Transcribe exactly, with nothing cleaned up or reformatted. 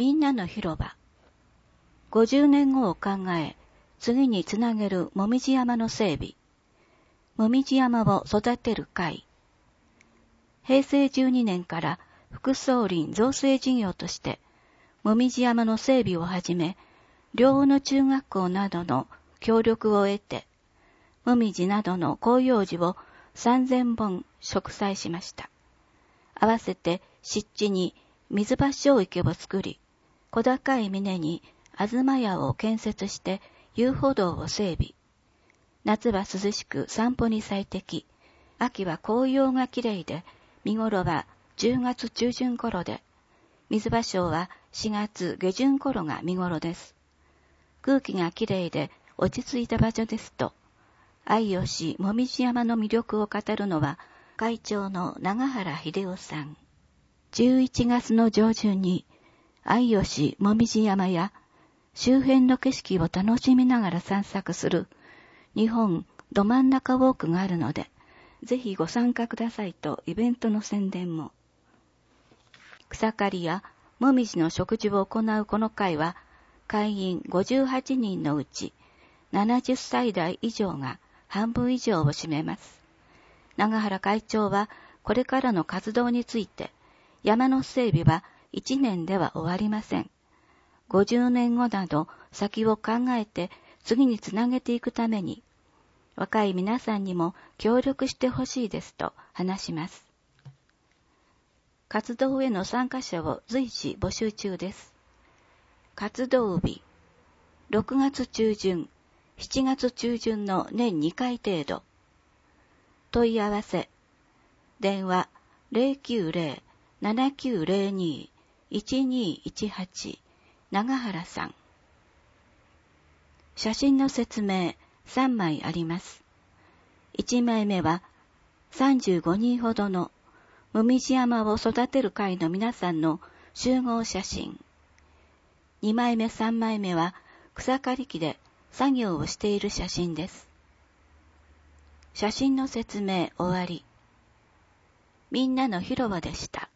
みんなの広場。ごじゅうねんごを考え、次につなげるもみじ山の整備。もみじ山を育てる会。へいせいじゅうにねんから副総林造成事業として、もみじ山の整備をはじめ、両の中学校などの協力を得て、もみじなどの広葉樹をさんぜんぼん植栽しました。合わせて湿地に水場小池を作り、小高い峰に東屋を建設して遊歩道を整備。夏は涼しく散歩に最適。秋は紅葉がきれいで、見頃はじゅうがつちゅうじゅん頃で、水場小はしがつげじゅん頃が見頃です。空気がきれいで落ち着いた場所ですと、相吉もみじ山の魅力を語るのは会長の長原秀夫さん。じゅういちがつの上旬に相吉もみじ山や周辺の景色を楽しみながら散策する日本ど真ん中ウォークがあるので、ぜひご参加くださいとイベントの宣伝も。草刈りやもみじの植樹を行うこの会は、会員ごじゅうはちにんのうちななじゅっさい代以上が半分以上を占めます。長原会長はこれからの活動について、山の整備はいちねんでは終わりません。ごじゅうねんごなど先を考えて次につなげていくために、若い皆さんにも協力してほしいですと話します。活動への参加者を随時募集中です。活動日、ろくがつ中旬、しちがつ中旬の年にかい程度。問い合わせ、電話 ゼロきゅうゼロ ななきゅうゼロに いちにいちはち 長原さん。写真の説明さんまいあります。いちまいめはさんじゅうごにんほどのもみじ山を育てる会の皆さんの集合写真。にまいめさんまいめは草刈り機で作業をしている写真です。写真の説明終わり。みんなの広場でした。